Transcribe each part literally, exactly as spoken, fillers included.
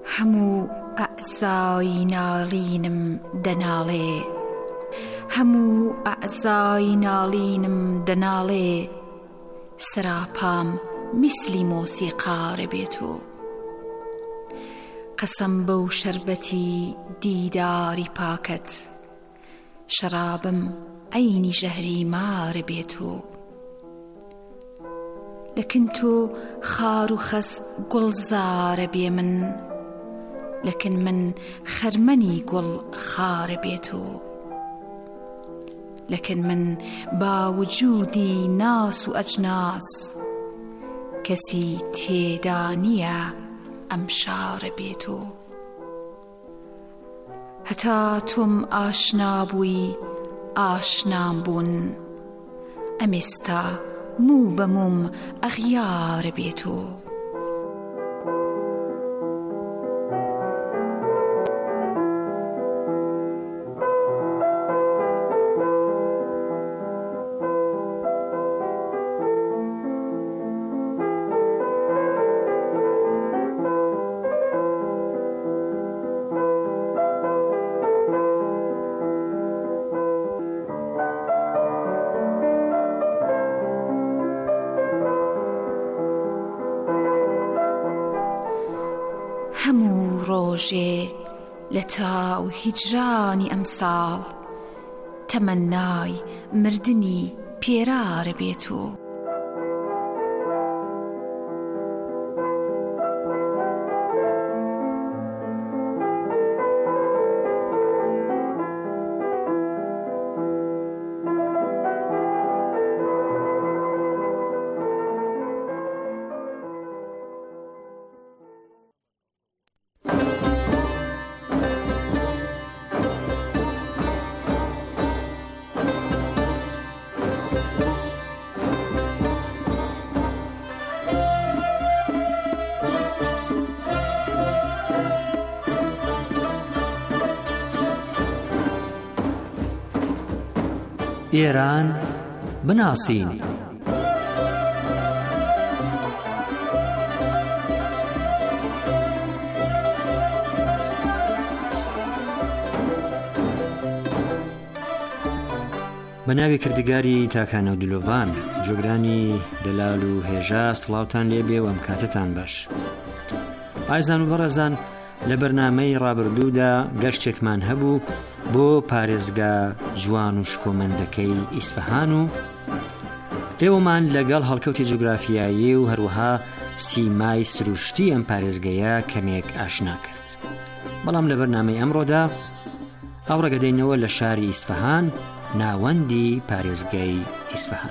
هەموو ئەعزای ناڵینم دەناڵێ، هەموو ئەعزای ناڵینم دەناڵێ، سراپام میسلی مۆسیقارە بێتۆ. قەسەم بەو شەربەتی دیداری پاکەت، شەرابم عەینی ژەهری مارە بێتۆ. لەکن تۆ خار و خەس گوڵزارە بێ من، لەکن من خەرمەنی گوڵ خارە بێتۆ. لەکن من با وجودی ناس و ئەجناس، کەسی تێدا نییە ئەم شارە بێتۆ. هەتا تۆم ئاشنا بووی ئاشنام بوون، ئەمێستا موو بە مووم ئەغیارە بێتۆ. هەموو ڕۆژێ لە تاو هیجرانی ئەمساڵ، تەمەنای مردنی پێرارە بێتۆ. ئێران بناسین. بە ناوی کردگاری تاکانە و دلۆڤان، جۆگرانی دەلال و هێژا، سڵاوتان لێبێ و ئەم کاتتان باش. ئایزان و بەڕێزان، لە بەرنامەی ڕابردوودا گەشتێکمان هەبوو بۆ پارێزگا جوان و شکۆمەندەکەی ئیسفەهان و ئێوەمان لەگەڵ هەڵکەوتی جوگرافیایی و هەروەها سیمای سروشتی ئەم پارێزگەیە کەمێک ئاشنا کرد. بەڵام لە بەرنامەی ئەمڕۆدا ئەو ڕەگەدەینەوە لە شاری ئیسفەهان، ناوەندی پارێزگای ئیسفەهان.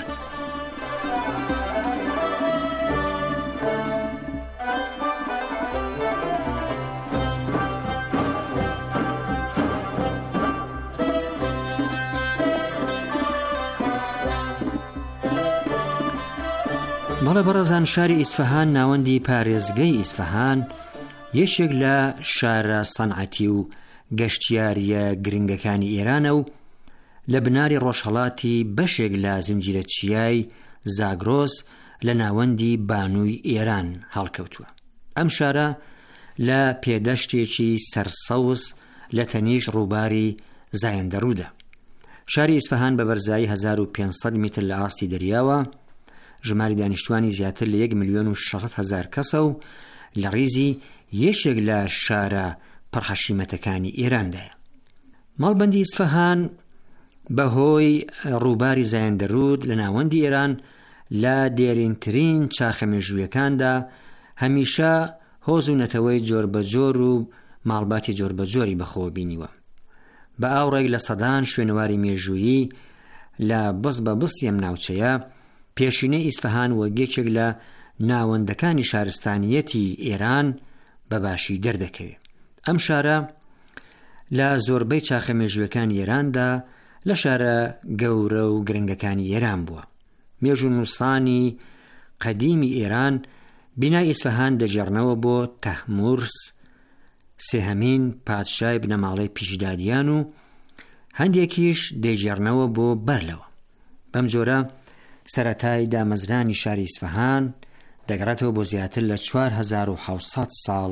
مەڵە بەڕێزان، شاری ئیسفەهان، ناوەندی پارێزگەی ئیسفەهان، یەکێک لە شارە سەنعەتی و گەشتیاریە گرنگەکانی ئێرانە و لە بناری ڕۆژهەڵاتی بەشێک لە زنجیرە چیای زاگرۆس لە ناوەندی بانووی ئێران هەڵکەوتووە. ئەم شارە لە پێدەشتێکی سەرسەوز لە تەنیش ڕووباری زایەندەڕوودا. شاری ئیسفەهان بە بەرزایی هەزار و پێنج سەد میتر لە ئاستی دەریاوە، ژماری دانیشتوانی زیاتر لە یەک ملیۆن و شەشسەد هەزار کەسە و لە ڕیزی یەکێک لە شارە پڕحەشیمەتەکانی ئێراندایە. ماڵبەندی ئیسفەهان بەهۆی ڕووباری زایەندەڕوود لە ناوەندی ئێران لە دێرینترین چاخەمێژوویەکاندا هەمیشە هۆز و نەتەوەی جۆربەجۆر و ماڵباتی جۆربەجۆری بەخۆ بینیوە. بە ئاوڕێک لە سەدان شوێنەواری مێژوویی لە بەست بە بستی ئەم ناوچەیە، پێشینەی ئیسفەهان وەگێکێک لە ناوەندەکانی شارستانیەتی ئێران بەباشی دەردەکەوێت. ئەم شارە لە زۆربەی چاخەمێژوویەکانی ئێراندا لە شارە گەورە و گرنگەکانی ئێران بووە. مێژوو نووسانی قەدیمی ئێران بینای ئیسفەهان دەجێڕنەوە بۆ تەحمورس، سێهەمین پادشای بنەماڵەی پیشدادیان، و هەندێکیش دەیجێڕنەوە بۆ بەرلەوە. بەم جۆرە سەرەتای دامەزرانی شاری ئیسفەهان دەگەڕێتەوە بۆ زیاتر لە چوار هەزار و حەوت سەد ساڵ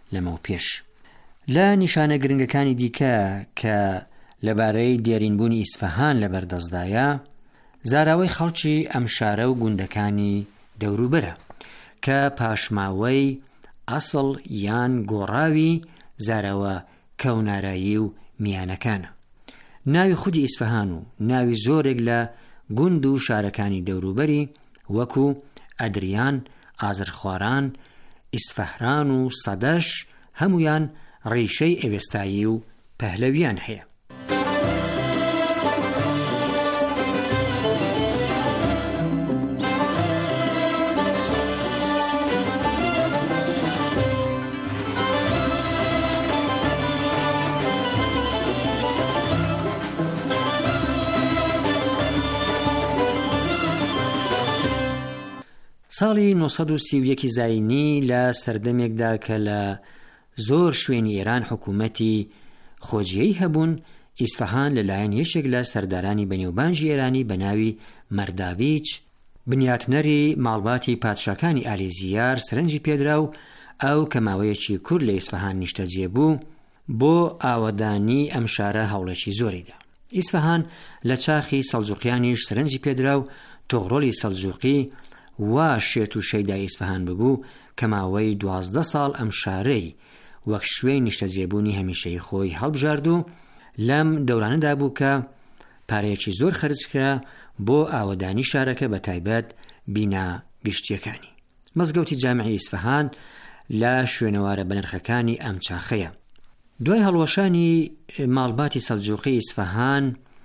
لەمە پێش. لە نیشانە گرنگەکانی دیکە کە لەبارەی دیێرینبوونی ئیسفەهان لەبەردەستدایە، زاراوەی خەڵکی ئەم شارە و گوندەکانی دەوروبەرە کە پاشماوەی ئەسڵ یان گۆڕاوی زاراوە کەونارایی و میانەکانە. ناوی خودی ئیسفەهان و ناوی زۆرێک لە گوند و شارەکانی دەوروبەری وەکو ئەدریان، ئازرخواران، ئیسفەهران و سەدەش هەمویان ڕیشەی ئێوێستایی و پەهلەویان هەیە. ساڵی نۆ سەد و سی و یەک زاینی لە سەردەمێکدا کە لە زۆر شوێنی ئێران حکوومەتی خۆجیەی هەبوون، ئیسفەهان لەلایەن یەکێک لە سەردارانی بەنێوبانجی ئێرانی بە ناوی مەرداویچ، بنیاتنەری ماڵباتی پادشاکانی ئالیزیار سرنجی پێدرا و ئەو کە ماوەیەکی کورد لە ئیسفەهان نیشتەجێ بوو، بۆ ئاوەدانی ئەم شارە هەوڵێکی زۆریدا. ئیسفەهان لە چاخی سەلجوقیانیش سرنجی پێدرا و تۆغڕۆلی سەلجوقی وا شێت و شەیدای ئیسفەهان ببوو کە ماوەی دوازدە ساڵ ئەم شارەی وەک شوێی نیشتەجێبوونی هەمیشەی خۆی هەڵبژارد و لەم دەورانەدا بوو کە پارەیەکی زۆر خەرجکرا بۆ ئاوەدانی شارەکە بە تایبەت بینا گشتیەکانی. مەزگەوتی جامعی ئیسفەهان لە شوێنەوارە بەنرخەکانی ئەم چاخەیە. دوای هەڵوەشانی ماڵباتی سەلجوقی ئیسفەهان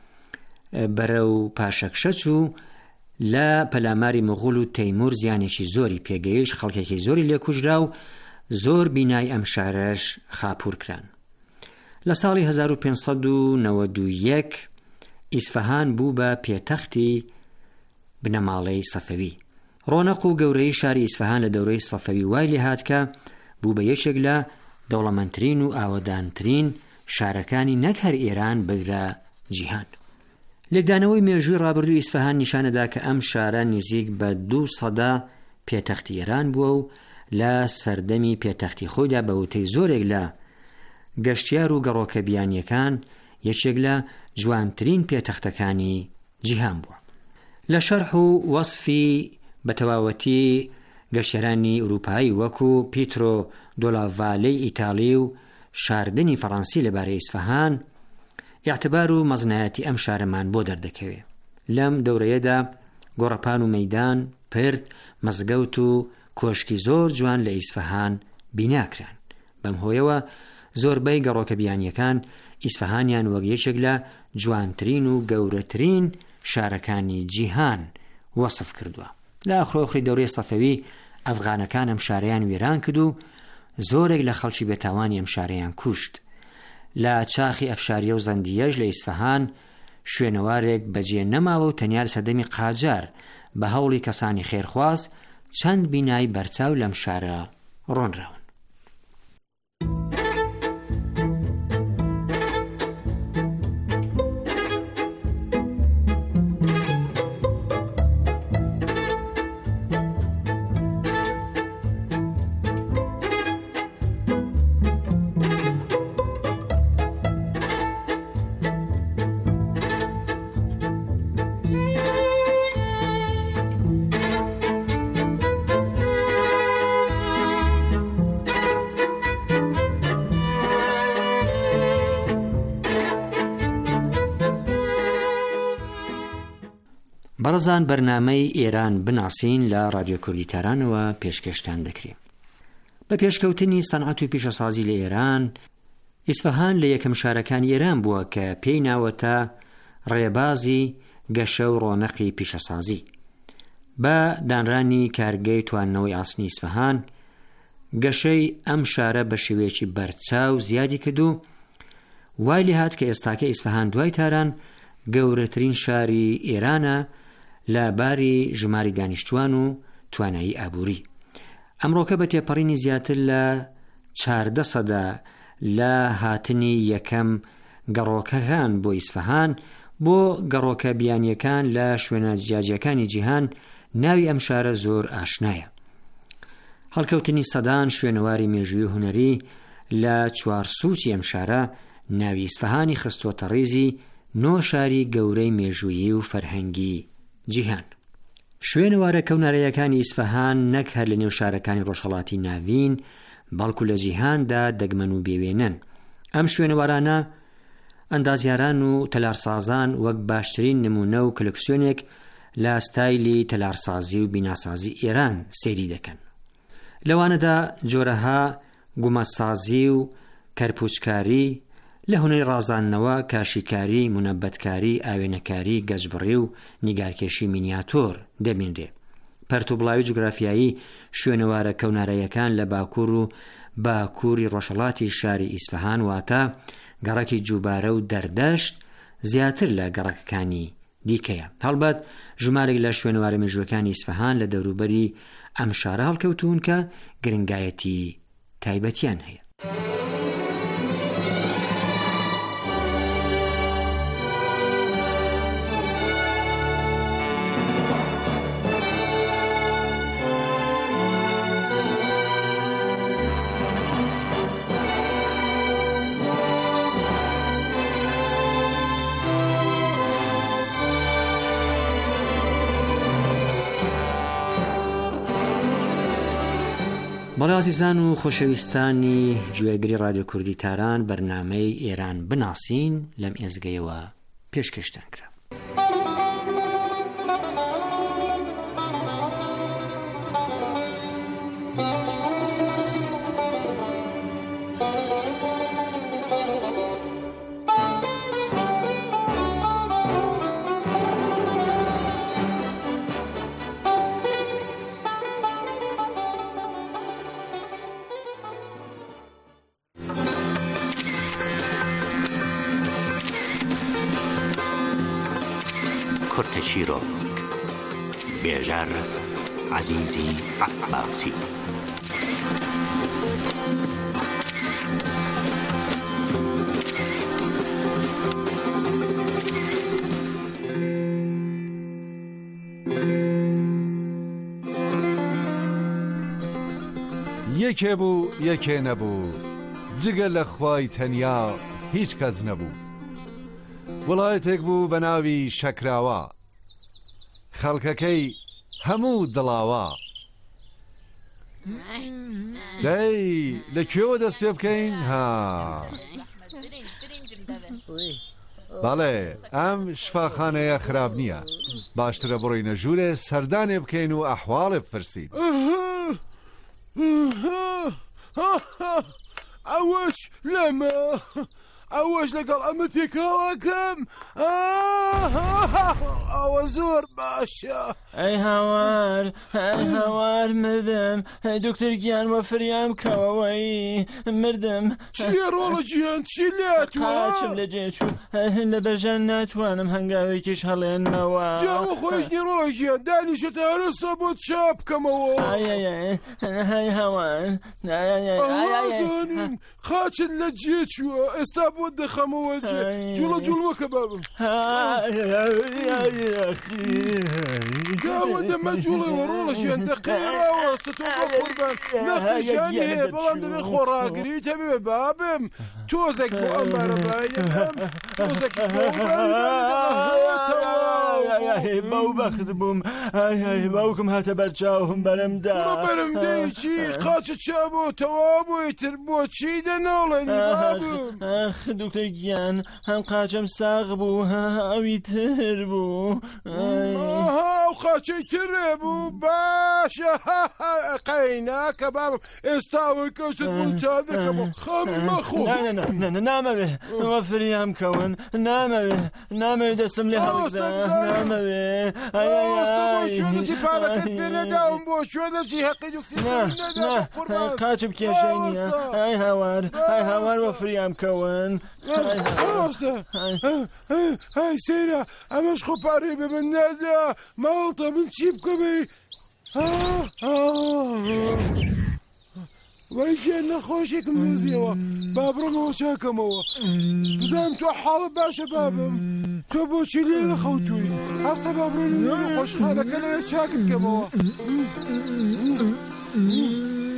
بەرەو پاشەکشەچ و لە پەلاماری مغول و تەیمور زیانێکی زۆری پێگەیش، خەڵکێکی زۆری لێکوژرا و زۆر بینای ئەم شارەش خاپوور کران. لە ساڵی هەزار و پێنج سەد و نەوەد و یەک ئیسفەهان بوو بە پێتەختی بنەماڵەی سەفەوی. ڕۆنەق و گەورەی شاری ئیسفەهان لە دەورەی سەفەوی وای لێهات کە بوو بە یەکێک لە دەوڵەمەندترین و ئاوەدانترین شارەکانی نەک هەر ئێران بەگرە جیهان. لێکدانەوەی مێژووی ڕابردووی ئیسفەهان نیشانەدا کە ئەم شارە نزیک بە دوو سەدە پێتەختی ئێران بووە و لە سەردەمی پێتەختی خۆیدا بە وتەی زۆرێک لە گەشتیار و گەڕۆکە بیانیەکان یەکێک لە جوانترین پێتەختەکانی جیهان بووە. لە شەرح و وەسفی بە تەواوەتی گەشتیارانی ئوروپایی وەکو پیترۆ دۆلاڤالەی ئیتاڵی و شاردنی فەڕەنسی لەبارەی ئیسفەهان ئیعتبار و مەزنایەتی ئەم شارەمان بۆ دەردەکەوێ. لەم دەورەیەدا گۆڕەپان و مەیدان، پرد، مەزگەوت و کۆشکی زۆر جوان لە ئیسفەهان بیناکران. بەم هۆیەوە زۆربەی گەڕۆکە بیانیەکان ئیسفەهانیان وەک یەکێک لە جوانترین و گەورەترین شارەکانی جیهان وەسف کردووە. لە ئاخرۆخری دەورەی سەفەوی ئەفغانەکان ئەم شارەیان وێران کرد و زۆرێک لە خەڵکی بێتاوانی ئەم شارەیان کوشت. لە چاخی ئەفشاریە و زەندیەش لە ئیسفەهان شوێنەوارێک بەجێ نەماوە و تەنیا لە سەردەمی قاجار بە هەوڵی کەسانی خێرخواز چەند بینای بەرچاو لەم شارە ڕۆنراون. بەڕێزان، بەرنامەی ئێران بناسین لە رادیۆ کوردیتارانەوە پێشکەشتان دەکرێت. بە پێشکەوتنی سەنعەت و پیشەسازی لە ئێران، ئیسفەهان لە یەکەم شارەکانی ئێران بووە کە پێی ناوەتە ڕێبازی گەشە و ڕۆنەقی پیشەسازی. بە دانرانی کارگەی توانەوەی ئاسنی ئیسفەهان، گەشەی ئەم شارە بە شێوەیەکی بەرچاو زیادی کرد و وای لێهات کە ئێستاکە ئیسفەهان دوای تاران گەورەترین شاری ئێرانە لە باری ژماری دانیشتوان و توانایی ئابووری. ئەمڕۆکە بە تێپەڕینی زیاتر لە چاردە سەدا لە هاتنی یەکەم گەڕۆکەکان بۆ ئیسفەهان بۆ گەڕۆکە بیانیەکان لە شوێنە جیاجیەکانی جیهان ناوی ئەم شارە زۆر ئاشنایە. هەڵکەوتنی سەدان شوێنەواری مێژووی هونەری لە چوار سووچی ئەم شارە ناوی ئیسفەهانی خستووەتە ڕیزی نۆ شاری گەورەی مێژوویی و فەرهەنگی جیهان. شوێنەوارە کەونارەیەکانی ئیسفەهان نەک هەر لە نێو شارەکانی ڕۆژهەڵاتی ناوین بەڵکو لە جیهاندا دەگمەن و بێوێنن. ئەم شوێنەوارانە ئەندازیاران و تەلارسازان وەک باشترین نمونە و کلکسیۆنێک لە ستایلی تەلارسازی و بیناسازی ئێران سەیری دەکەن. لەوانەدا جۆرەها گومەسازی و کەرپوچکاری، لە هونەری ڕازاندنەوە کاشیکاری، مونەبەتکاری، ئاوێنەکاری، گەجبڕی و نیگارکێشی مینیاتۆر دەبینرێ. پەرتوبڵاوی جوگرافیایی شوێنەوارە کەونارەیەکان لە باکوور و باکووری ڕۆژهەڵاتی شاری ئیسفەهان واتە گەڕەکی جوبارە و دەردەشت زیاتر لە گەڕەکەکانی دیکەیە. هەڵبەت ژمارێک لە شوێنەوارە مێژووەکانی ئیسفەهان لە دەوروبەری ئەم شارە هەڵکەوتون کە گرنگایەتی تایبەتیان هەیە. بەڵازیزان و خۆشەویستانی گوێگری رادیۆ کوردی تاران، بەرنامەی ئێران بناسین لەم ئێزگەیەوە پێشکەشتان کرا. کورتشیرۆک بێژەر عەزیزی عەباسی. یەکێ بوو یەکێ نەبوو، جگە لە خوای تەنیا هیچ کەس نەبوو. وڵایەتێک بوو بە ناوی شەکراوە، خەڵکەکەی هەموو دڵاوە. دەی لەکوێوە دەست پێ بکەین؟ ها بەڵێ، ئەم شفاخانەیە خراپ نییە، باشترە بڕۆینە ژوورێ سەردانێ بکەین و ئەحواڵێ بپرسین. ئەوەش لەمە، ئەوەش لەگەڵ ئەمە تێکەڵەکەم. ئەوە زۆر باشە. ئەی هاوار، ئەی هاوار، مردم. دکتۆر گیان وە فریام کەوەوەی مردم. چیە ڕۆڵە گیان؟ چی لێت؟ قاچم لە جێچوو، لە بەرژان ناتوانم هەنگاوێکیش هەڵێنمەوە. جاوە خۆشنی ڕۆڵە گیان، دانیشتە هەرستا بۆ چاپ بکەمەوە. هەی هاوار، قاچت لە جێ چووە، ئێستا بۆ دەخەمەوە جێ. جوڵە جوڵ وەکە بابم. گاوە دەمە جوڵەوە ڕۆڵە گیان، دەقیڕاوەستە تۆ بە قوربان. نەخۆشیانی هەیە، بەڵام دەبێت خۆڕاگریت هەبێ بابم. تۆزێک بۆ ئەمبارە باەکەم، تۆزێکی بۆ باو بەخت بووم. باوکم هاتە بەرچاوم بەرەمدا. بەرم دەی چی؟ قاچت چا بۆ تەوا بووی تر بۆ چی دەناڵێنی بابم؟ ئەخ دکتۆر گیان، هەم قاچەم ساغ بوو، ئەوی تر بوو. ئەو قاچەی ترێ بوو؟ باشە قەینا کە بابم، ئێستاوەی کەوشت بوو چا دەکەمەوە. خەم مەخۆ. نامەوێ، وە فریام کەون، نامەوێ، نامەوێ دەستم لێ هەڵگرا، نامەوێ. شوێنەی پارەکەت پێ نەداوم، بۆ شوێنەی حەقی قاچم کێشەی نییە. ئای هاوار، ئای هاوار وە فریام کەون. ئای سەیرە، ئەمەش خۆ پارەی بە من نەدا، ماڵتە من چی بکەمەی؟ وای گیان، نەخۆشێکم نووزیەوە، با بڕۆمەوە چاکەمەوە. بزانم تۆ حاڵت باشە بابم، تۆ بۆچی لێ نەخەوتووی؟ هەستە با بڕۆین خۆشخانەکە لەوێ چاک بکەمەوە.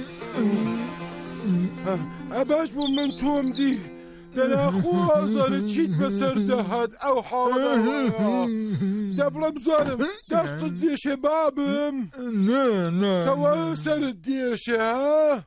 ئەباش بوو من تۆم دی دەناخوازانە چیت بەسەر دەهات ئەو حاڵەدا دە بڵێ بزانم دەستت دێشێ بابم کەوا سەرت دێشێ ها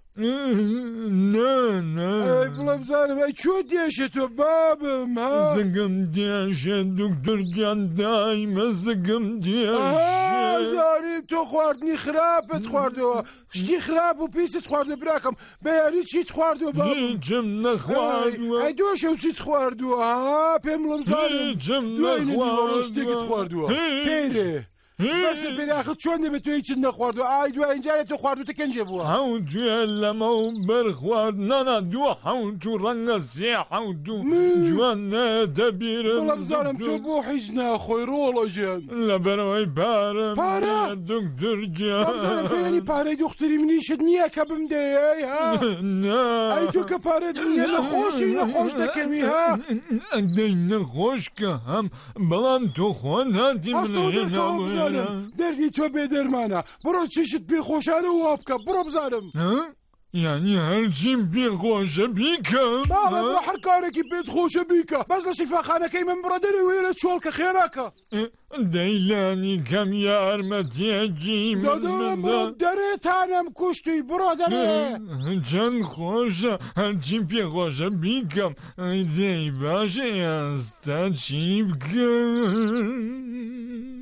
ئەی بڵێ بزانم ئەی چۆ دێشێ تۆ بابم ها زگم دێشێ دکتۆر گیان دایمە زگم دێشێ زانیم تۆ خواردنی خراپت خواردەوە شتی خراپ و پیست خواردە براکەم بەیانی چیت خواردەوە بابم هیچم نەخواردووە ئەی دۆشە و چیت خواردووە ها پێم بڵێ بزانم هیچم دوای شتێکت خواردووە پێرێ بەسە پێراخت چۆن دەبێت تۆ هیچت نەخواردووە ئای دوای اینجارێت تۆ خواردوتە کەنجێ بووە حەوت دوێ لەمە و بەرخوارد نانا دووە حەوت و ڕەنگە سێ حەوت و جوان نایە دەبیرم بڵە بزانم تۆ بۆ هیچ ناخۆی ڕۆڵەژێن لەبەرەوەی پارەم پارە؟ دکتۆر بزانم گیان پێیانی پارەی دختری منیشت نییە کە بمدەیە ها ئەی تۆ کە پارەت نییە نەخۆشی نەخۆش دەکەوی ها ئەدەی نەخۆش کە هەم بەڵام تۆ خۆ ناتی بزانم دەردی تۆ بێ دەرمانە بڕۆ چشت پێخۆشانە وا بکە بڕۆ بزانم یعنی هەرچیم پێخۆشە بیکەم باڵێ بڕۆ هەر کارێکی پێت خۆشە بیکە بەس لە شیفاخانەکەی من بڕە دەرێ وێرە چۆڵکە خێراکە دەیلانی کەم یارمەتیەکی دەدەم بڕۆ دەرێتانم کوشتی بڕۆ دەرێ چەند خۆشە هەرچیم پێخۆشە بیکەم دەی باشە ئێستا چی بکەم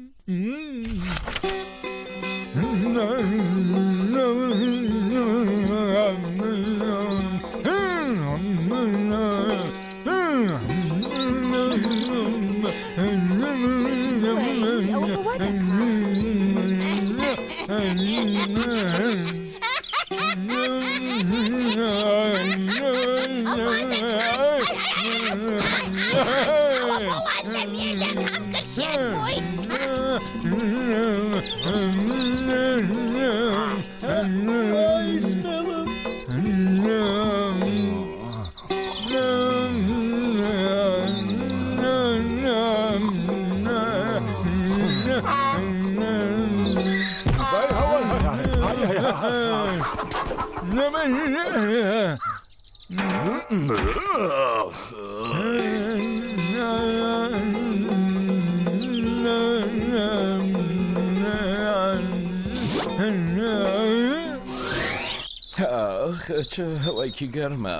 چه هەوایکی گەرمە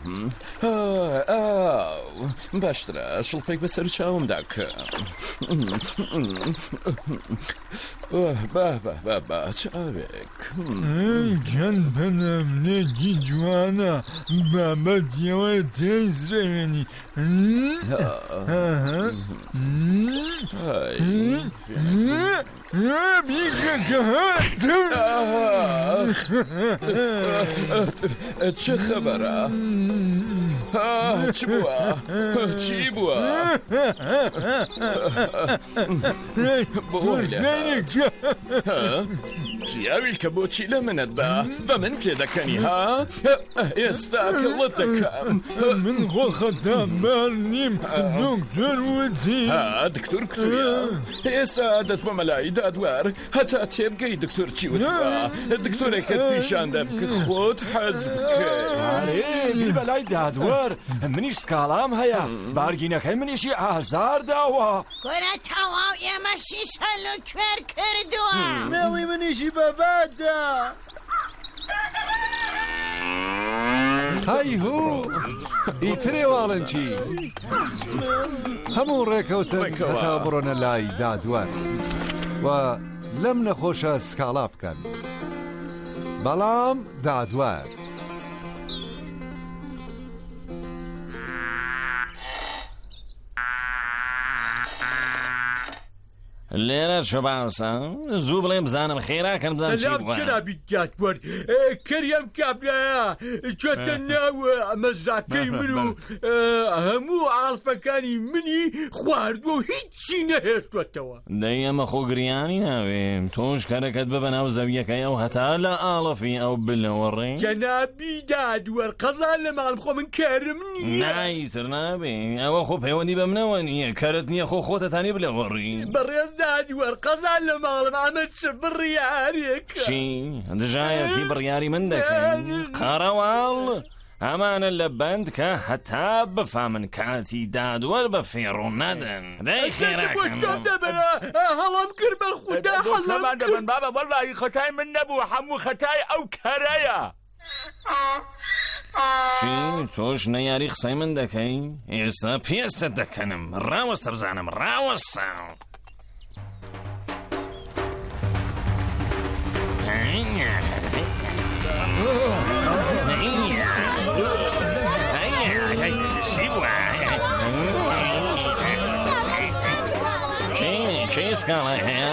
باشترە شڵپێک بەسەر و چاومدا کە با چاوێک چەند بەنەمنێکی جوانە بابەتیەوەی تێیزرێنی چه خەبەرە؟ چ بووە؟ چی بووە؟ پیاویل کە بۆچی لە منت بە بە من پێ دەکەنی ها؟ ئێستا کەڵت دەکەم من خۆ خەتابار نیم دکتۆر وتی دکتۆر کتوریە ئێستا دەت بە مەلای دادوار هەتا تێبگەی دکتۆر چی وتوە دکتۆرێکت پیشان دەبکە خۆت حەز بکەی بەلای دادوەر منیش سکاڵام هەیە بارگینەکەی منیشی ئازار داوە کورە تەواو ئێمە شیشەل و کوێر کردووە سمێڵی منیشی بەبادە هەی هوو ئیترێ واڵن چی هەموو ڕێکەوتن هەتا بڕۆنە لای دادوەر و لەم نەخۆشە سکاڵا بکەن بەڵام دادوەر لێرە چۆ باوسە زوو بڵێ بزانم خێراکەم بزانم چی بووە جەنابی دادوەر کەریەم کابرایە چۆتە ناو مەزاکەی من و هەموو ئاڵفەکانی منی خواردووە و هیچی نەهێشتوەتەوە دەی ئەمە خۆ گریانی ناوێم تۆش کارەکەت ببە ناو زەویەکەی ئەو هەتا لە ئاڵەفی ئەو بلەوەڕێ جەنابی دادوەر قەزان لە ماڵم خۆ من کارم نییە نایتر نابێ ئەوە خۆ پەیوەندی بە منەوە نییە کارت نییە خۆ خۆتەتانی بلەوەڕی بەڕێز دادوەر قەزان لە ماڵم ئەمە چ بڕیارێکە چی دژایەتی بڕیاری من دەکەین قارەواڵ ئەمانە لە بەند کە هەتا بفامن کاتی دادوەر بە فێڕۆ نەدەن دەی خێراکەم هەڵام کرد بە خوددا هەڵام دەبن بابە وەڵڵاهی خەتای من نەبوو هەموو خەتای ئەو کەرەیە چی تۆش نەیاری قسەی من دەکەی ئێستا پێستە دەکەنم ڕاوەستە بزانم ڕاوەستە چه سکاڵە هەیە؟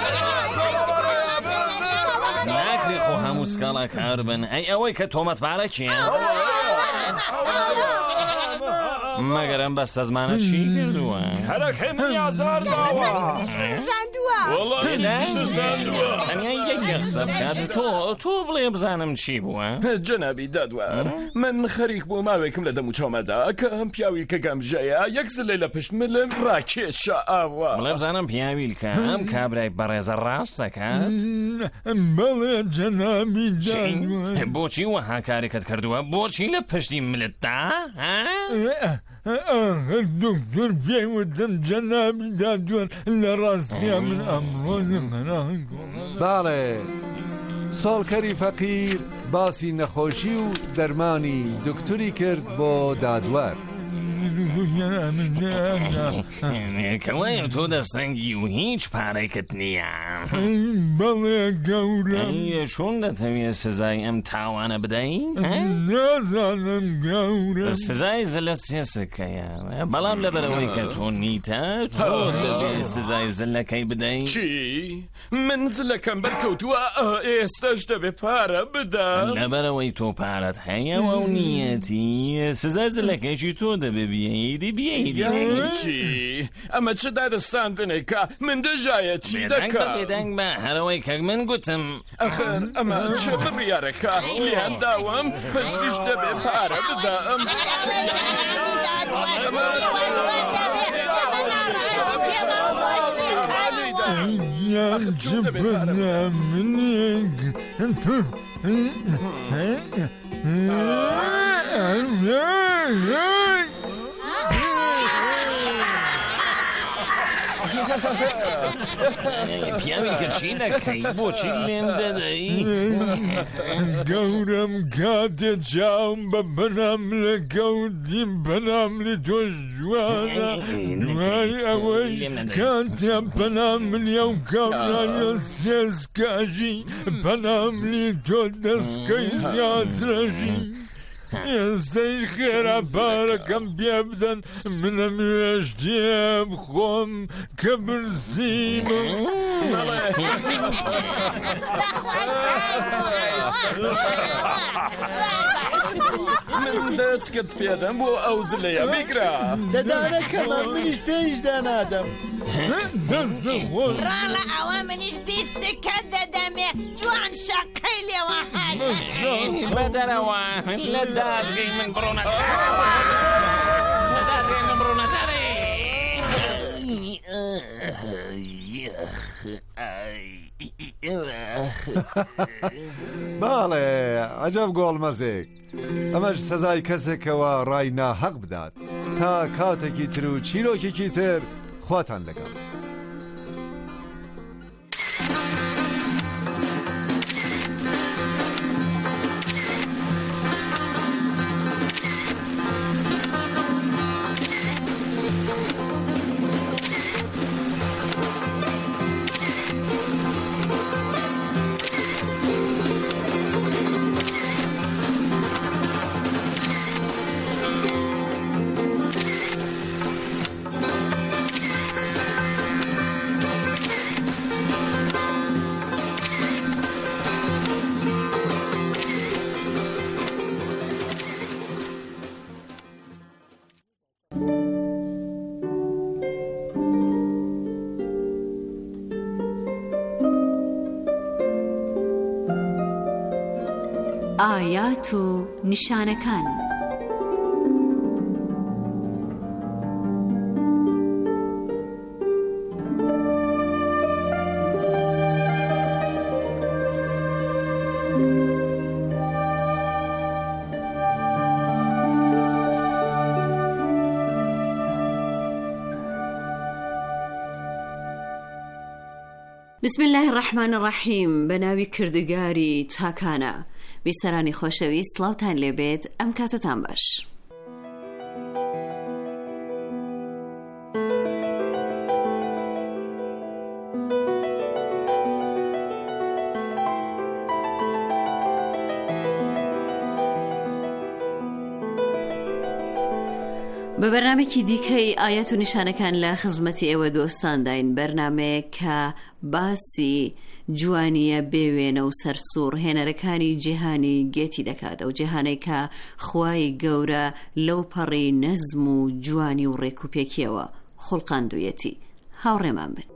ناکری خۆ هەموو سکاڵە کار بن ئەی ئەوەی کە تۆمەتبارە چییە؟ مەگەر ئەم بەستە زمانە چی کردووە؟ هەرەکەی منی ئازار داوە تەنیا یەکێ قسە بکات تۆ تۆ بڵێ بزانم چی بووە؟ جەنابی دادوەر من خەریک بۆ ماوێکم لە دەم و چاومەدا کە ئەم پیاوی کە گەمژەیە یەک زلەی لە پشت ملم ڕاکێشە ئاوە بڵێ بزانم پیاویلکە ئەم کابرای بەڕێزە ڕاست دەکات؟ بەڵێ جەنابی دادوەر بۆچی وەها کارێکت کردووە بۆچی لە پشتی ملتدا؟ دکتۆر پێیوتم جەنابی دادوەر لە ڕاستیە من ئەمڕۆ نمەران باڵێ ساڵکەری فەقیر باسی نەخۆشی و دەرمانی دکتوری کرد بۆ دادوەر کەوایە تۆ دەستەنگی و هیچ پارێکت نییە بەڵێ گەورم چۆن دەتەوێت سزای ئەم تاوانە بدەین؟ نازانم گەورم سزای زلە سێ سکەیە بەڵام لەبەرەوەی کە تۆ نیتە تۆ دەبێت سزای زلەکەی بدەین چی؟ من زلەکەم بەرکەوتووە ئێستاش دەبێت پارە بدەم لەبەرەوەی تۆ پارەت هەیەوە و نیەتی سزای زلەکەیشی تۆ دەبێت بیەیدی بیەیدی چی؟ ئەمە چ دادەستاندنێکە من دەژایەتی دەکە بێدەنگ بە هەرەوەی کە من گوتم ئەخەر ئەمە چه بڕیارەکە لیان داوم پنجیش دەبێ پارە بدەم جبنا منك پیاوی کە چی دەکەی بۆچی لێم دەدەی گەورم کاتێ جاوم بە بەنام لە گەوردیم بەنام لێ تۆش جوانە دوای ئەوەی کاتێ بەنام لیە و کەمرا لە سێسکاژی بەنام لێ تۆ دەستکەی زیاترەژی ئێستەی خێرا پارەکەم پێ بدەن منە نوێژدێ بخۆم کە برسیمە من دەستکت پێدەم بۆ ئەو زلەیە بیگرە دەدانەکەمە منیش پێش دانادەم ڕا لە ئەوە منیش بیستەکەت دەدەمێ جوان شەقەی لێوە بە دەرەوە لە دادگەی من بڕۆنەکە لە دادگەی من بڕۆنەدەڕێ باڵێ عەجەب گۆڵمەزێک ئەمەش سەزای کەسێکەوە ڕای ناحەق بدات تا کاتێکی تر و چیرۆکێکی تر خواتان لەگەڵ ئایات و نیشانەکان بسم الله الرحمن الرحیم. بەناوی کردگاری تاکانە. بیسەرانی خۆشەویست، سڵاوتان لێبێت، ئەم کاتتان باش. بە بەرنامێکی دیکەی ئاەت و نیشانەکان لە خزمەتی ئێوە دۆستان داین، بەرنامەیە کە باسی جوانیە بێوێنە و سەرسوور هێنەرەکانی جیهانی گێتی دەکات، ئەو جیهانەی کە خوای گەورە لەو پەڕی نەزم و جوانی و ڕێکوپێکیەوە خوڵقاندوویەتی. هاوڕێمان بن.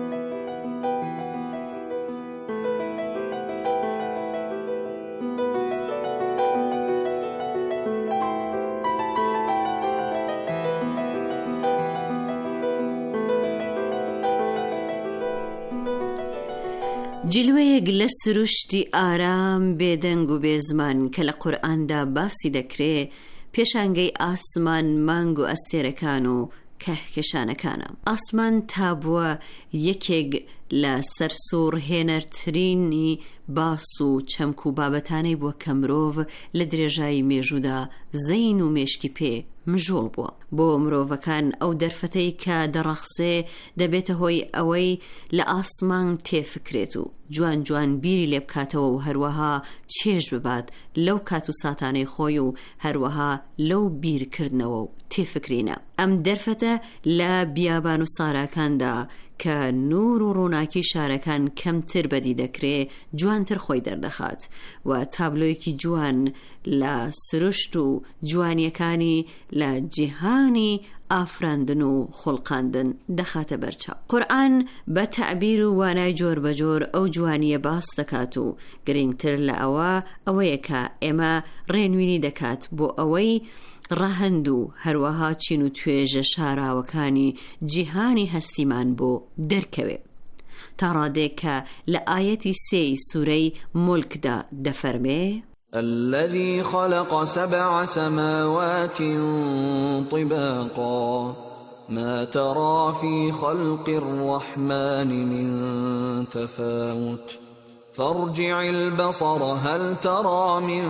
جلوەیەک لە سروشتی ئارام بێدەنگ و بێزمان کە لە قورئاندا باسی دەکرێ، پێشانگەی ئاسمان، مانگ و ئەستێرەکان و کەهکێشانەکانە. ئاسمان تابووە یەکێک لە سەرسوور هێنەرترینی باس و چەمک و بابەتانەی بووە کە مرۆڤ لە درێژایی مێژوودا زەین و مێشکی پێ مژۆڵ بووە. بۆ مرۆڤەکان ئەو دەرفەتەی کە دەڕەخسێ دەبێتە هۆی ئەوەی لە ئاسمان تێفکرێت و جوان جوان بیری لێ بکاتەوە و هەروەها چێژ ببات لەو کات و ساتانەی خۆی و هەروەها لەو بیرکردنەوە و تێفکرینە. ئەم دەرفەتە لە بیابان و ساراکاندا کە نور و ڕووناکی شارەکان کەمتر بەدی دەکرێ جوانتر خۆی دەردەخات و تابلۆیەکی جوان لە سروشت و جوانیەکانی لە جیهانی ئافراندن و خوڵقاندن دەخاتە بەرچاو. قورئان بە تەعبیر و وانای جۆر بەجۆر ئەو جوانیە باس دەکات و گرنگتر لە ئەوە ئەوەیە کە ئێمە ڕێنوینی دەکات بۆ ئەوەی ڕەهەند و هەروەها چین و توێژە شاراوەکانی جیهانی هەستیمان بۆ دەرکەوێ. تا ڕادێک کە لە ئاەتی سێی سوورەی مولکدا دەفەرمێ: الذي خلق سبع سماوات طباقا ما ترى في خلق الرحمن من تفاوت فارجع البصر هل ترى من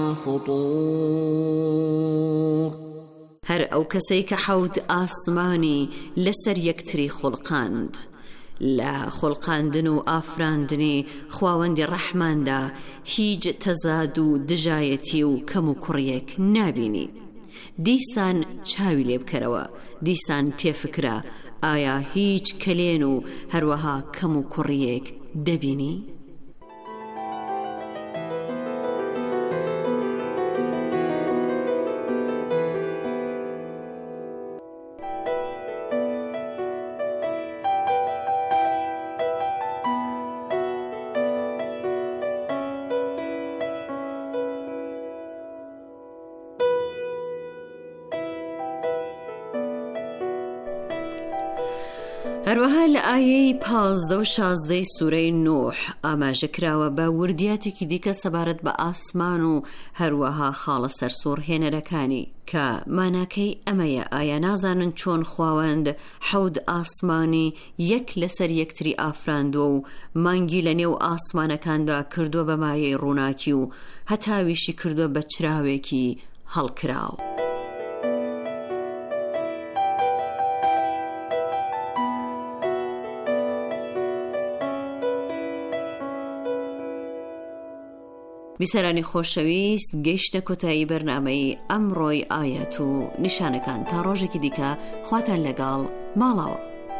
فطور. هەر ئەو کەسەی کە حەوت ئاسمانی لەسەر یەکتری خوڵقاند، لە خوڵقاندن و ئافراندنی خواوەندی ڕەحماندا هیچ تەزاد و دژایەتی و کەم و کوڕیەک نابینی. دیسان چاوی لێ بکەرەوە، دیسان تێفکرە ئایا هیچ کەلێن و هەروەها کەم و کوڕیەک دەبینی؟ هەروەها لە ئایەی پازدە و شازدەی سوورەی نوح ئاماژەکراوە بە وردیاتێکی دیکە سەبارەت بە ئاسمان و هەروەها خاڵە سەرسوور هێنەرەکانی کە ماناکەی ئەمەیە ئایا نازانن چۆن خواوەند حەوت ئاسمانی یەک لەسەر یەکتری ئافراندووە و مانگی لە نێو ئاسمانەکاندا کردووە بە مایەی ڕووناکی و هەتاویشی کردووە بە چراوێکی هەڵکراو. بیسەرانی خۆشەویست، گەیشتە کۆتایی بەرنامەی ئەمڕۆی ئاەت و نیشانەکان. تا ڕۆژێکی دیکە خواتان لەگەڵ ماڵەوە.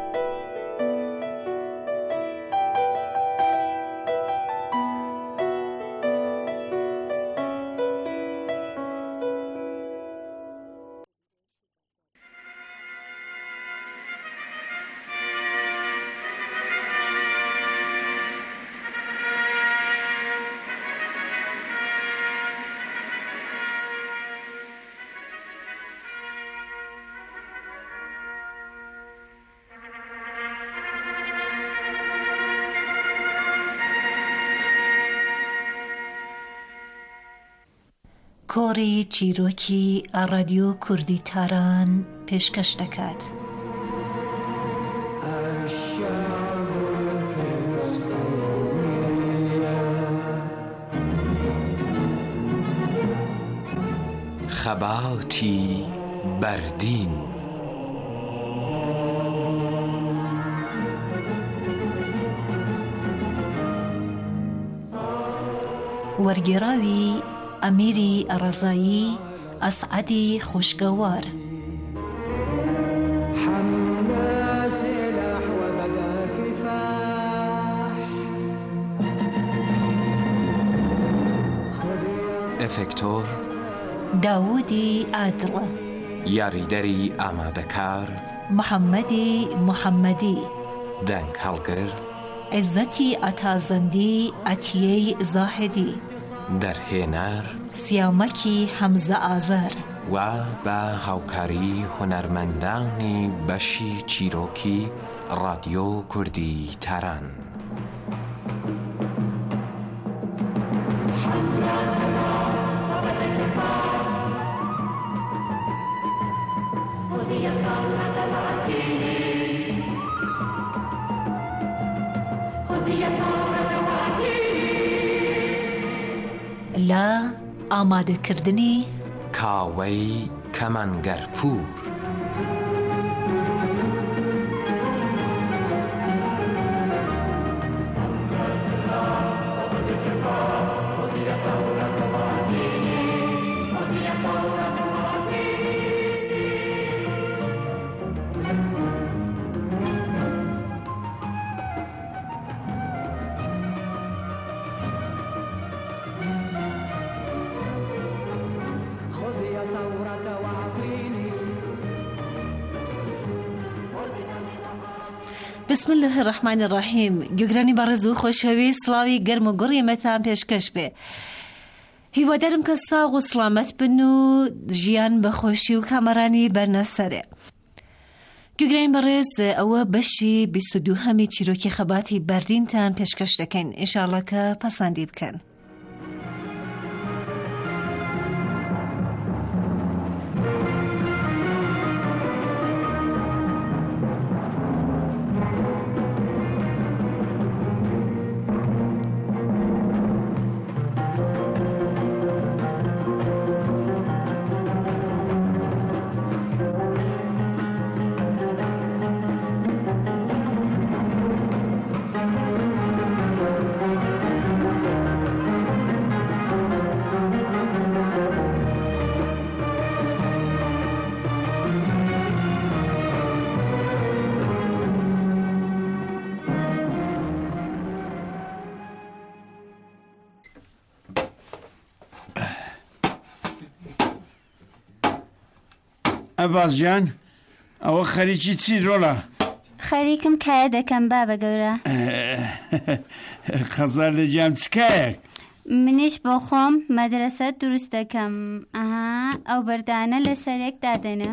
کۆڕی چیرۆکی ڕادیۆ کوردی تاران پێشکەش دەکات. خەباتی بەردین. وەرگێڕاوی ئەمیری ئەڕەزایی ئەسعەدی خوشگەوار. ئەفێکتۆر داوودی ئادڵ. یاریدەری ئامادەکار محەممەدی محەممەدی. دەنگ هەڵگر عزەتی ئەتازەندی ئەتیەی زاهدی. دەرهێنەر سیامەکی حەمزە ئازار و بە هاوکاری هونەرمەندانی بەشی چیرۆکی ڕادیۆ کوردی تاران. لە ئامادەکردنی کاوەی کەمانگەرپور. بسم الله الرحمن الرحیم. گوگرانی بەڕێز و خۆشەویست، سڵاوی گەرم و گوڕیمەتان پێشکەش بێ. هیوادارم کە ساغ و سڵامەت بن و ژیان بەخۆشی و کامەرانی بەرنەسەرێ. گوگرانی بەڕێز، ئەوە بەشی بیست و دووهەمی چیرۆکی خەباتی بەردینتان پێشکەش دەکەین. ئینشاڵڵا کە پەسەندی بکەن. ئەبازجان، ئەوە خەریکی چی ڕۆڵە؟ خەریکم کایە دەکەم بابە گەورە. خەزار لە جام چکایەک؟ منیش بۆ خۆم مەدرسە دروست دەکەم. ئەها ئەو بەردانە لە سەرێک دادەنە.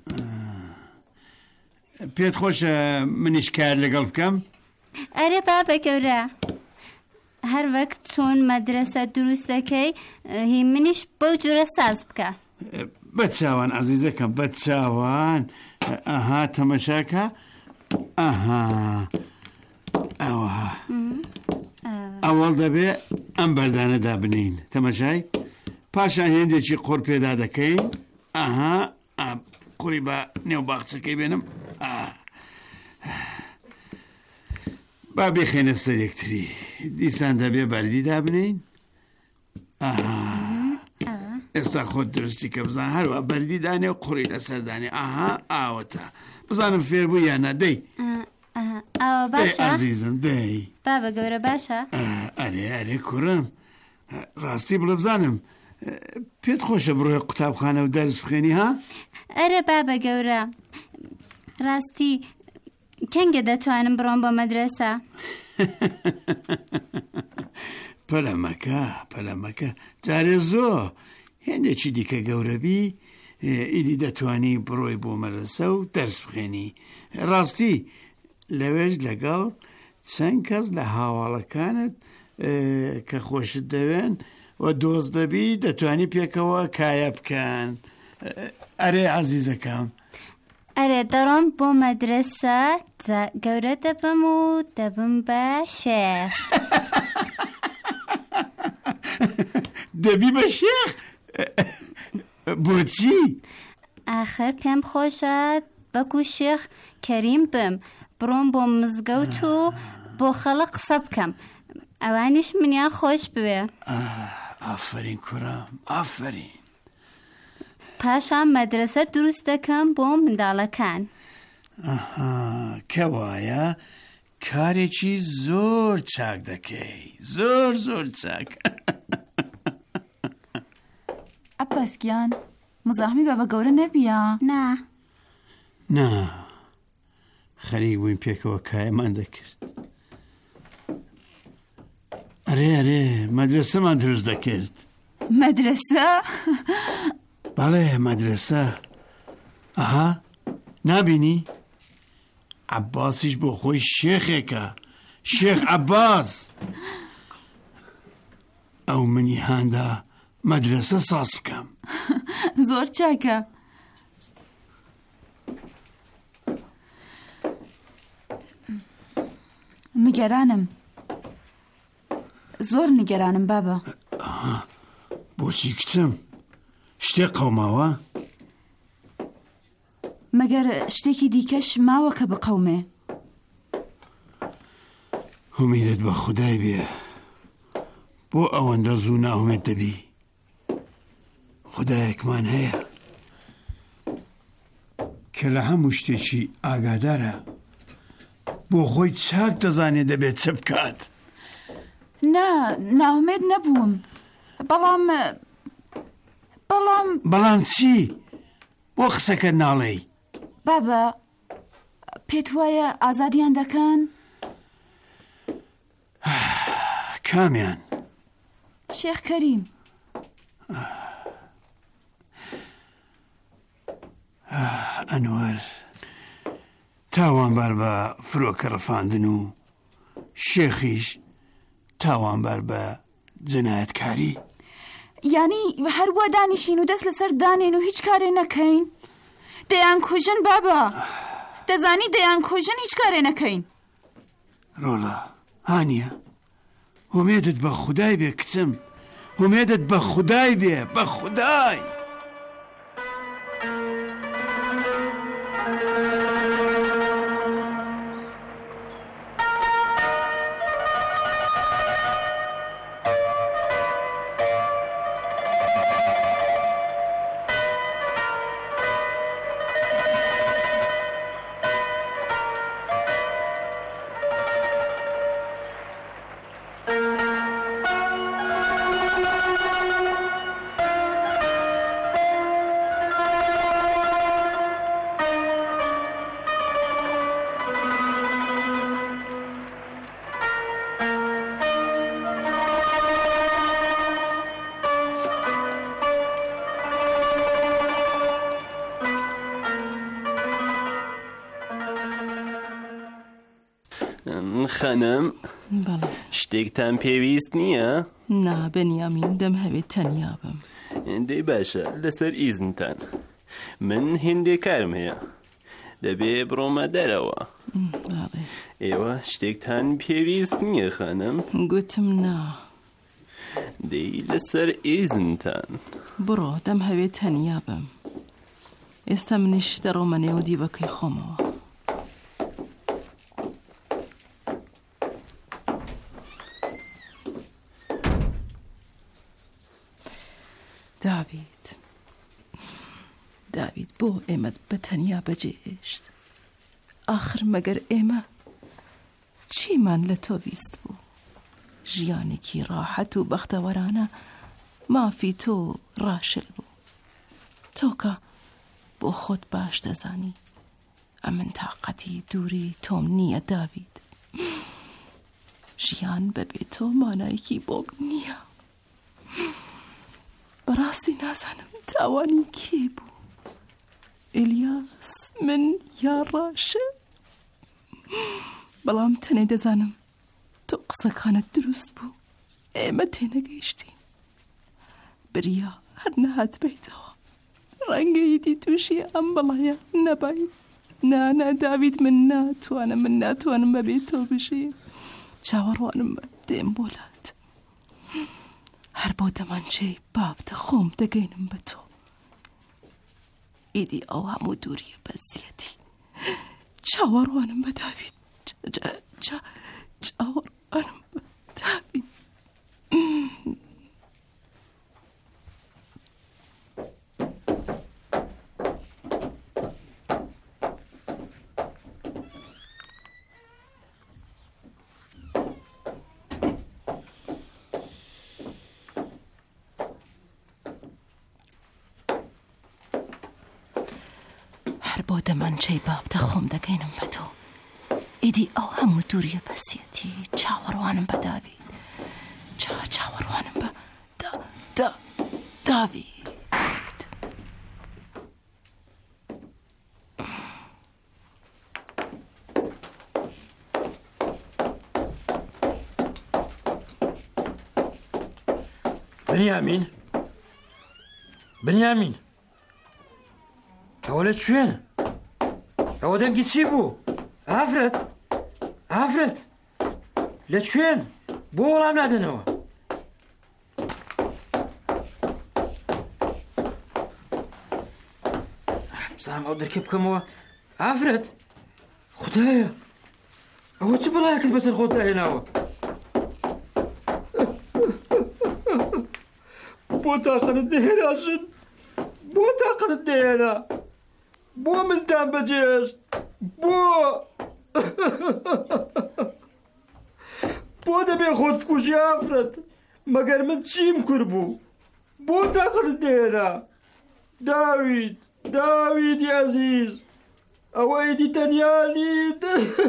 پێت خۆشە منیش کار لەگەڵ بکەم؟ ئەرێ بابە گەورە، هەر وەک چۆن مەدرسە دروست دەکەی هی منیش بەو جورە ساز بکە. بەچاوان عەزیزەکەم، بەچاوان. ئەها تەمەشاکە. ئەها ئەوە ئەوەڵ دەبێ ئەم بەردانە دابنین. تەمەشای پاشان هێندێکی قۆڕ پێدا دەکەین. ئەها قوڕی بە نێو باخچەکەی بێنم. با بێخێنە سەر یەکتری. دیسان دەبێ بەردی دابنین. ئەها ئێستا خۆت درستی کە بزان هەروە بەردی دانێ و قوڕی لەسەردانێ. ئاها ئاوەتە بزانم فێر بوو یانە. دەی ئەوە باشە عەزیزم، دەی بابە گەورە باشە. ئەرێ ئەرێ کوڕم، ڕاستی بڵێ بزانم پێت خۆشە بڕۆی قوتابخانە و دەرس بخێنی؟ ها ئەرێ بابە گەورە، ڕاستی کەنگە دەتوانم بڕۆم بۆ مەدرسە. پەلەمەکە پەلەمەکە جارێ زۆر هێندێکی دیکە گەورەبی ئیدی دەتوانی بڕۆی بۆ مەدرسە و دەرس بخێنی. ڕاستی لەوێش لەگەڵ چەند کەس لە هاوڵەکانت کە خۆشت دەوێن و دۆست دەبی دەتوانی پێکەوە کایە بکەن. ئەرێ عەزیزەکەم، ئەرێ دەڕۆم بۆ مەدرسە، گەورە دەبم و دەبم بە شێخ. دەبی بە شێخ؟ بۆچی؟ ئاخر پێم خۆشە بەکو شێخ کەریم بم بڕۆم بۆ مزگەوت و بۆ خەڵق قسە بکەم ئەوانیش منیان خۆش بوێ. ئافرین کوڕم، ئافرین. پاشان مەدرسە دروست دەکەم بۆ منداڵەکان. کەوایە کارێکی زۆر چاک دەکەی، زۆر زۆر چاک. عەباسگیان مزاحمی بابە گەورە نەبیە؟ نا نا خەریک بووین پێکەوە کایەمان دەکرد. ئەرێ ئەرێ مەدرسەمان دروست دەکرد. مەدرسە؟ بەڵێ مەدرسە. ئەها نابینی؟ عەباسیش بۆ خۆی شێخێکە، شێخ عەباس. ئەو منی هاندا مەدرسە ساز بکەم. زۆر چاکە. نیگەرانم، زۆر نیگەرانم بابە. بۆچی کچم؟ شتێک قەوماوە؟ مەگەر شتێکی دیکەش ماوە کە بقەومێ؟ هومیدت بە خودای بێ، بۆ ئەوەندە زوو ناهومێت دەبی. خودایەکمان هەیە کە لە هەموو شتێکی ئاگادارە، بۆ خۆی چاک دەزانێت دەبێت چ بکات. نا ناومێت نەبووم، بەڵام بەڵام بەڵام چی؟ بۆ قسەکە ناڵێی؟ بابە پێت وایە ئازادیان دەکەن؟ کامیان؟ شێخ کەریم. ئەنوەر تاوانبار بە فرۆکە ڕەفاندن و شێخیش تاوانبار بە جنایەتکاری. یانی هەروە دانیشین و دەست لەسەر دانێن و هیچ کارێ نەکەین؟ دەیان کوژن بابە، دەزانی دەیان کوژن هیچ کارێ نەکەین. ڕۆڵە هانیە، هومێدت بە خودای بێ کچم، هومێدت بە خودای بێ، بە خودای. خانم شتێکتان پێویست نییە؟ نا بەنیامین دەم هەوێت تەنیا بم. دەی باشە لەسەر ئیزنتان من هێندێکارم هەیە، دەبێ بڕۆمە دەرەوە. ئێوە شتێکتان پێویست نییە خانم؟ گوتم نا. دەی لەسەر ئیزنتان بڕۆ دەم هەوێت تەنیا بم. ئێستا منیش دەڕۆمە نێو دیوەکەی خۆمەوە. داوید داوید بۆ ئێمەت بە تەنیا بەجێهێشت؟ ئاخر مەگەر ئێمە چیمان لە تۆ بیست بوو؟ ژیانێکی ڕاحەت و بەختەوەرانە مافی تۆ ڕاشل بوو. تۆکە بۆ خۆت باش دەزانی ئەمن تاقەتی دووری تۆم نییە داوید. ژیان بەبێ تۆ مانایەکی بۆم نییە. بەڕاستی نازانم تاوانی کێ بوو، ئێلیاس، من یا ڕاشە؟ بەڵام تەنێ دەزانم تۆ قسەکانت دروست بوو، ئێمە تێنەگەیشتین. بریا هەر نەهات بێتەوە، ڕەنگەیەتی تووشی ئەم بەڵایە نەبین. نانا داوید من ناتوانم من ناتوانم بەبێ تۆ بژێ. چاوەڕوانم دێم بۆلات، هەر بۆ دەمانچەی بابتە خۆم دەگەینم بە تۆ ئیدی ئەو هەموو دووریە بەزیەتی چاوەڕوانم بە داوید چاوەڕوانم بە داوید بۆ دەمانچەی بابتە خۆم دەگەینم بە تۆ ئیدی ئەو هەموو دووریە بەسیەتی چاوەڕوانم بە داوید چا چاوەڕوانم بە دا دا داوید بنیامین بنیامین ئەوە لە کوێنە؟ ئەوە دەنگی چی بوو؟ ئافرەت ئافرەت لەکوێن؟ بۆ وەڵام نادەنەوە؟ بزانم ئەو دەرکە بکەمەوە. ئافرەت خودایە ئەوە چ بەڵایەکت بەسەر خۆت داهێناوە؟ بۆ تاقەتت نەهێناشن؟ بۆ تاقەتت نەهێنا؟ بۆ منتان بەجێشت؟ بۆ بۆ دەبێ خۆت بکوژی ئافرەت؟ مەگەر من چیم کرد بوو؟ بۆ تاقەتت نەهێنا؟ داوید داویدی عەزیز ئەوە ئیدی تەنیانیت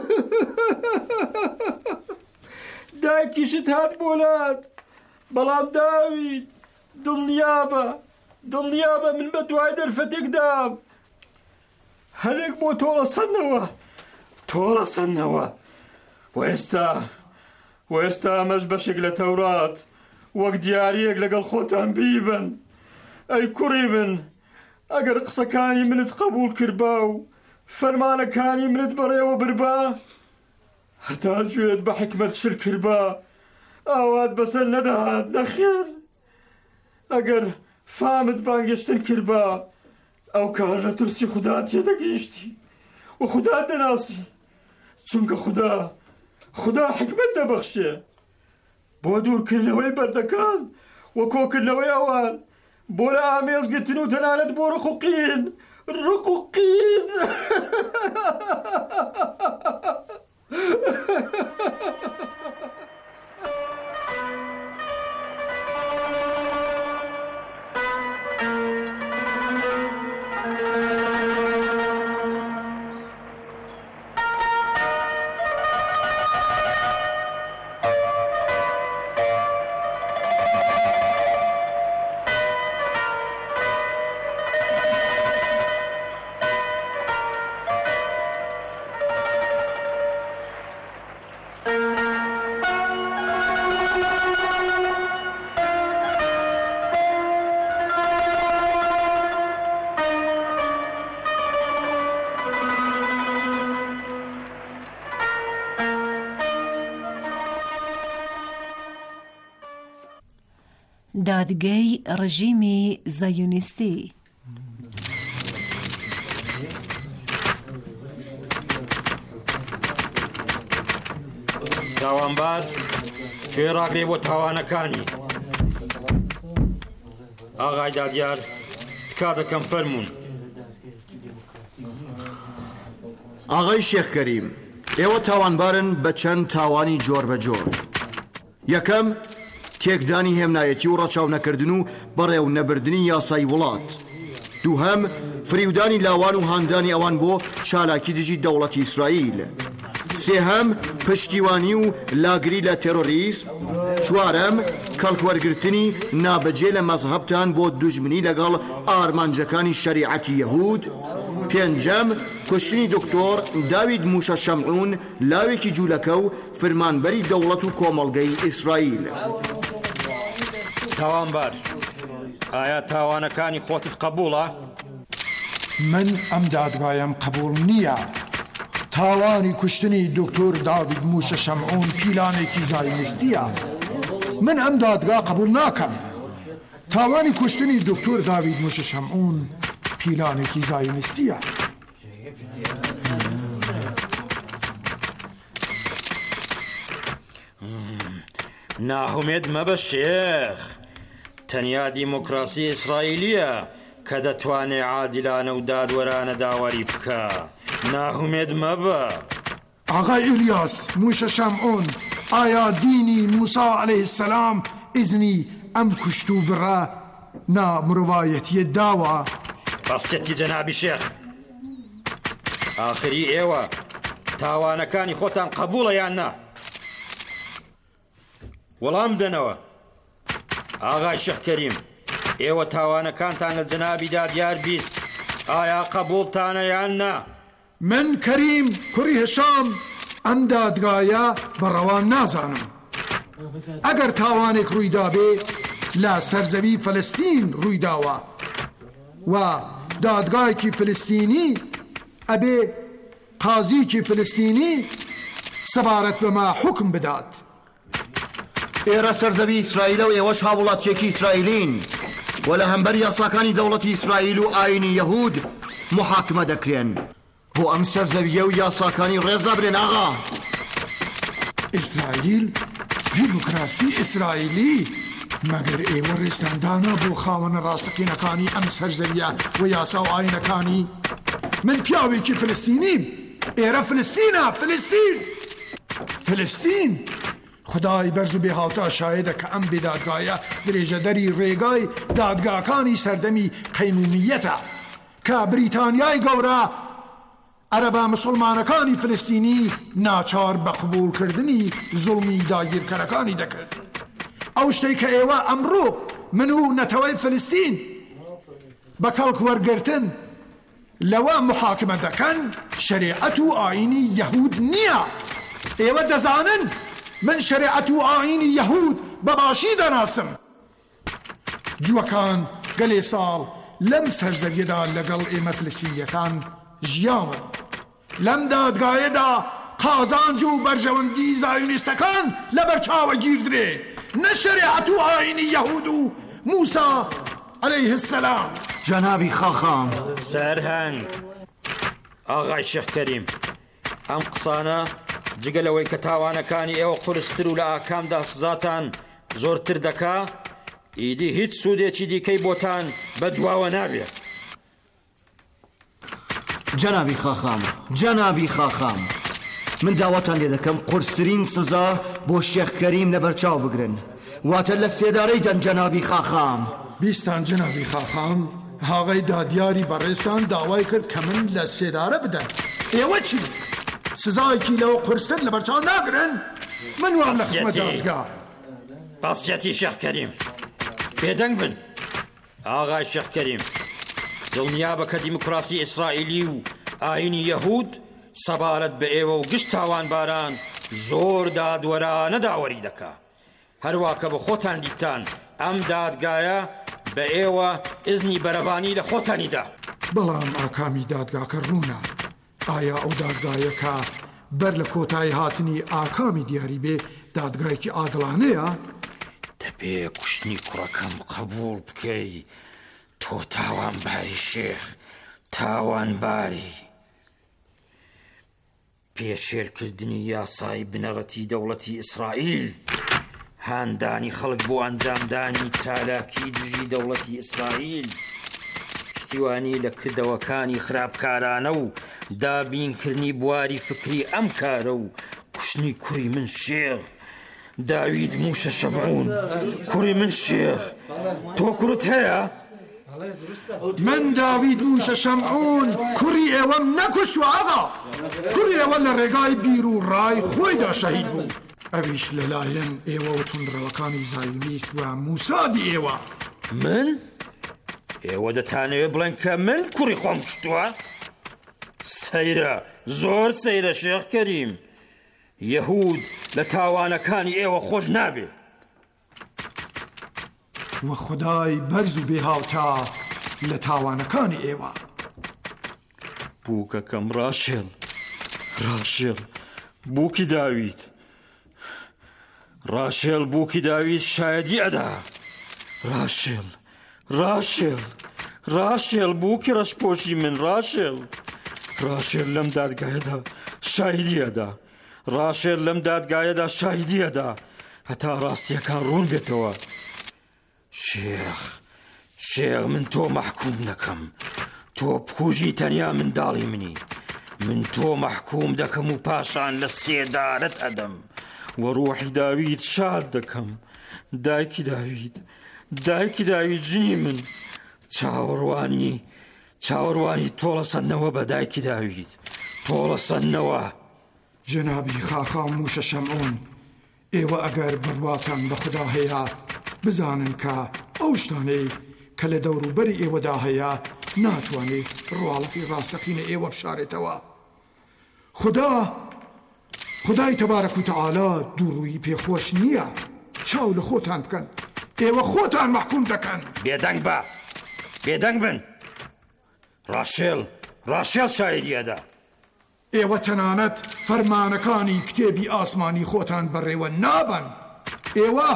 دایکیشت هات بۆلات بەڵام داوید دڵنیابە دڵنیابە من بە دوای دەرفەتێکدام هەرێک بۆ تۆڵە سەنەوە تۆڵە سەنەوە و ئێستا و ئێستا ئەمەش بەشێک لە تەورات وەک دیاریەک لەگەڵ خۆتان بیبن. ئەی کوڕی من ئەگەر قسەکانی منت قبول کردبا و فەرمانەکانی منت بەڕێوە بربا هەتا گوێت بە حکمت شر کردبا ئاوات بەسەر نەدەهات نەخێر. ئەگەر فامت بانگەشتن کردبا ئەو کار لە ترسی خوددا تێدەگەیشتی و خوددا دەناسی چونکە خوددا خوددا حکمت دەبەخشێ بۆ دوورکردنەوەی بەردەکان و کۆکردنەوەی ئەوان بۆ لە ئامێزگرتن و تەنانەت بۆ ڕق و قین ڕق و قین دادگەی ڕژیمی زایۆنیستی. تاوانبار کوێ ڕاگرێ بۆ تاوانەکانی. ئاغای دادیار تکا دەکەم فەرموون. ئاغای شێخ کەریم ئێوە تاوانبارن بە چەند تاوانی جۆر بە جۆر. یەکەم تێکدانی هێمنایەتی و ڕەچاو نەکردن و بەڕێو نەبردنی یاسای وڵات. دووهەم فریودانی لاوان و هاندانی ئەوان بۆ چالاکی دژی دەوڵەتی ئیسرائیل. سێهەم پشتیوانی و لاگری لە تێرۆریسم. چوارەم کەڵکوەرگرتنی نابەجێ لە مەزهەبتان بۆ دوژمنی لەگەڵ ئارمانجەکانی شەریعەتی یەهود. پێنجەم کوشتنی دکتۆر داوید موشە شەمعون لاوێکی جوولەکە و فرمانبەری دەوڵەت و کۆمەڵگەی ئیسرائیل. تاوانبار ئایا تاوانەکانی خۆتت قبوڵە؟ من ئەم دادگایم قبول نییە. تاوانی کوشتنی دکتۆر داوید موشە شەمعون پیلانێکی زایۆنیستیە. من ئەم دادگا قبول ناکەم. تاوانی کوشتنی دکتۆر داوید موشە شەمعون پیلانێکی زایونستیە. ناهومێت مەبە شێخ، تەنیا دیموکراسی ئیسرائیلیە کە دەتوانێت عادلانە و دادوەرانە داوەری بکە. ناهومێت مەبە. ئاغای ئیلیاس، موشە شەمعۆن، ئایا دینی موسا عەلەیه السەلام ئیزنی ئەم کوشت و بڕە نامرۆڤایەتیە داوە؟ بەسکێتی جەنابی شێخ، ئاخری ئێوە تاوانەکانی خۆتان قبوڵە یان نا؟ وەڵام بدەنەوە. ئاغای شێخ کەریم، ئێوە تاوانەکانتان لە جەنابی دادیار بیست، ئایا قبوڵتانە یان نا؟ من کەریم کوڕی هشام ئەم دادگایە بەڕەوان نازانم. ئەگەر تاوانێک ڕوویدا بێ لە سەرزەوی فەلەستین ڕوویداوە و دادگایەکی فلستینی ئەبێ قازیکی فلستینی سەبارەت بەما حکم بدات. ئێرە سەرزەوی ئیسرائیلە و ئێوەش هاوڵاتیەکی ئیسرائیلین و لە هەمبەر یاساکانی دەوڵەتی ئیسرائیل و ئاینی یەهود محاکمە دەکرێن. بۆ ئەم سەرزەویە و یاساکانی ڕێزا برێن ئاغا. ئیسرائیل؟ دیموکراسی ئیسرائیلی؟ مەگەر ئێوە ڕێستاندانە بۆ خاوەنە ڕاستەقینەکانی ئەم سەرزەویە و یاسا و ئاینەکانی؟ من پیاوێکی فلستینیم. ئێرە فلستینە، فلستین فلستین خدای بەرز و بێهاوتا شایدە کە ئەم بێدادگایە درێژەدەری ڕێگای دادگاکانی سەردەمی قەینومیەتە کە بریتانیای گەورە عەرەبە مسڵمانەکانی فلستینی ناچار بە قبوڵکردنی زوڵمی داگیرکەرەکانی دەکرد. ئەو شتەی کە ئێوە ئەمڕۆ من و نەتەوەی فلستین بە کەڵک وەرگرتن لەوە محاکمە دەکەن شەریعەت و ئاینی یەهود نییە. ئێوە دەزانن من شەریعەت و ئاینی یەهود بەباشی دەناسم. جووەکان گەلێ ساڵ لەم سەرزەویەدا لەگەڵ ئێمە فلستینیەکان ژیاون. لەم دادگایەدا قازانج و بەرژەوەندی زایونیستەکان لەبەر چاوە گیردرێ، نە شەریعەت و ئاینی یەهود و موسا عەلەیه السەلام. جەنابی خاخام، سەرهەنگ. ئاغای شێخ کەریم، ئەم قسانە جگە لەوەی کە تاوانەکانی ئێوە قورستر و لە ئاکامدا سزاتان زۆرتر دەکا، ئیدی هیچ سوودێکی دیکەی بۆتان بەدواوە نابێت. جەنابی خاخام، جەنابی خاخام، من داواتان لێ دەکەم قورسترین سزا بۆ شێخ کەریم لەبەرچاو بگرن، واتە لە سێدارەی دەن. جەنابی خاخام، بیستان جەنابی خاخام، هاوای دادیاری بەڕێسان داوای کرد کە من لە سێدارە بدەن. ئێوە چی؟ سزایەکی لەوە قورستر لەبەرچاو ناگرن؟ من وام لە خزمەت دادگا. بەسیەتی شێخ کەریم، بێدەنگ بن. ئاغای شێخ کەریم، دڵنیابە کە دیموکراسی ئیسرائیلی و ئاینی یەهود سەبارەت بە ئێوە و گشت تاوانباران زۆر دادوەرانە داوەری دەکا. هەروە کە بە خۆتان دیتان ئەم دادگایە بە ئێوە ئیزنی بەرەبانی لە خۆتانیدا. بەڵام ئاکامی دادگاکە ڕوونە. ئایا ئەو دادگایە کە بەر لە کۆتایی هاتنی ئاکامی دیاری بێ دادگایەکی ئادڵانەیە؟ دەبێ کوشتنی کوڕەکەم قبوڵ بکەی. تۆ تاوانباری شێخ، تاوانباری. پێشێرکردنی یاسای بنەڕەتی دەوڵەتی ئیسرائیل، هاندانی خەڵک بۆ ئەنجامدانی چالاکی دژی دەوڵەتی ئیسرائیل، پشتیوانی لە کردەوەکانی خراپکارانە و دابینکردنی بواری فکری ئەم کارە و کوشتنی کوڕی من شێخ داوید موشە شەمعۆن. کوڕی من شێخ، تۆ کوڕت هەیە؟ من داوید موشە شەمعۆن کوڕی ئێوەم نەکوشتوە ئاغا. کوڕی ئێوە لە ڕێگای بیر و ڕای خۆیدا شەهید بوو. ئەویش لەلایەن ئێوە و توندڕەوەکانی زایونیست و موسادی ئێوە. من؟ ئێوە دەتانەوێت بڵێن کە من کوڕی خۆم کوشتووە؟ سەیرە، زۆر سەیرە شێخ کەریم. یەهود لە تاوانەکانی ئێوە خۆش نابێت. وە خدای بەرز و بێهاوتا لە تاوانەکانی ئێوە. بووکەکەم ڕاشێڵ، ڕاشێڵ، بووکی داوید. ڕاشێڵ بووکی داوید شایەدی ئەدا. ڕاشێڵ، ڕاشێڵ، ڕاشێڵ بوو کڕەشپۆشی من ڕاشێڵ ڕاشێل لەم دادگایەدا شایدیەدا ڕاشێل لەم دادگایەدا شایدیەدا هەتا ڕاستیەکان ڕوون بێتەوە. شێخ شێخ من تۆ مەحکوم دەکەم، تۆ بکوژی تەنیا منداڵی منی، من تۆ مەحکوم دەکەم و پاشان لە سێدارت ئەدەم و ڕۆحی داوید شاد دەکەم. دایکی داوید دایکی داوید ژنی من چاوەڕوانی چاوەڕوانی تۆڵە سەنەوە بە دایکی داوید تۆڵە سەنەوە. جەنابی خاخام موشە شەمعون، ئێوە ئەگەر بڕواتان بە خوددا هەیە بزانن کە ئەو شتانەی کە لە دەوروبەری ئێوەدا هەیە ناتوانێت ڕواڵەتی ڕاستەقینە ئێوە بشارێتەوە. خوددا خدای تەبارەک و تەعالا دووڕووی پێخۆش نییە. چاو لە خۆتان بکەن، ئێوە خۆتان مەحکوم دەکەن. بێدەنگ بە بێدەنگ بن. ڕاشێڵ ڕاشێڵ شایدیەدا. ئێوە تەنانەت فەرمانەکانی کتێبی ئاسمانی خۆتان بەڕێوە نابن. ئێوە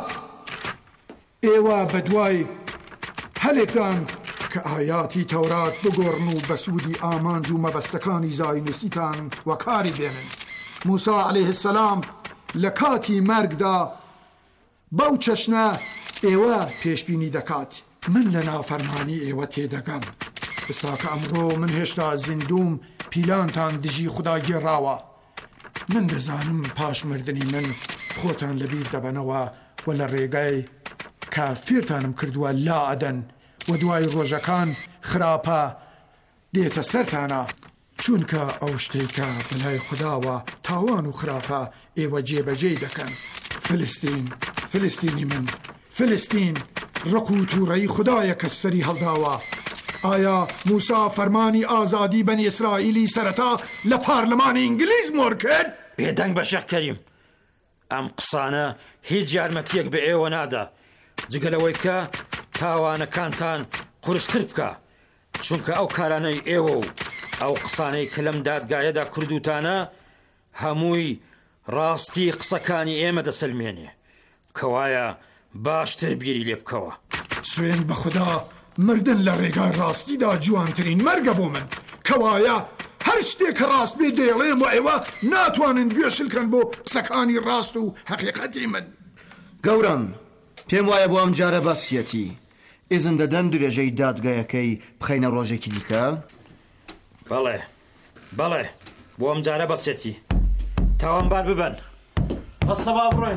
ئێوە بەدوای هەلێکدان کە ئاياتی تەورات بگۆڕن و بە سوودی ئامانج و مەبەستەکانی زاینوسیتان وەکاری بێنن. موسا عەلەیه السەلام لە کاتی مەرگدا بەو چەشنە ئێوە پێشبینی دەکات. من لە نافەرمانی ئێوە تێدەگەم. ئێستا کە ئەمڕۆ من هێشتا زیندوم پیلانتان دژی خوددا گێڕاوە. من دەزانم پاش مردنی من خۆتان لەبیر دەبەنەوە و لە ڕێگای کە فێرتانم کردووە لا ئەدەن و دوای ڕۆژەکان خراپە دێتە سەرتانە، چونکە ئەو شتێکە بەلای خودداوە تاوان و خراپە ئێوە جێبەجێ دەکەن. فلستین فلستینی من، فلستین ڕق و تووڕەی خوددایە کە سەری هەڵداوە. ئایا موسا فەرمانی ئازادی بەنی ئیسرائیلی سەرەتا لە پارلەمانی ئینگلیز مۆر کرد؟ بێدەنگ بە شێخ کەریم، ئەم قسانە هیچ یارمەتیەک بە ئێوە نادا جگەلەوەی کە تاوانەکانتان قورستر بکە، چونکە ئەو کارانەی ئێوە و ئەو قسانەی کە لەم دادگایەدا کردوتانە هەمووی ڕاستی قسەکانی ئێمە دەسەلمێنێ، کەوایە باشتر بیری لێ بکەوە. سوێن بە خوددا مردن لە ڕێگای ڕاستیدا جوانترین مەرگە بۆ من، کەوایە هەر شتێک کە ڕاست بێ دەیڵێم و ئێوە ناتوانن گوێشلکەن بۆ قسەکانی ڕاست و حەقیقەتی من. گەورم پێم وایە بۆ ئەم جارە بەسیەتی ئێزن دەدەن درێژەی دادگایەکەی بخەینە ڕۆژێکی دیکە؟ بەڵێ بەڵێ بۆ ئەم جارە بەسیەتی تاوانبار ببن. بەسەبا بڕۆین.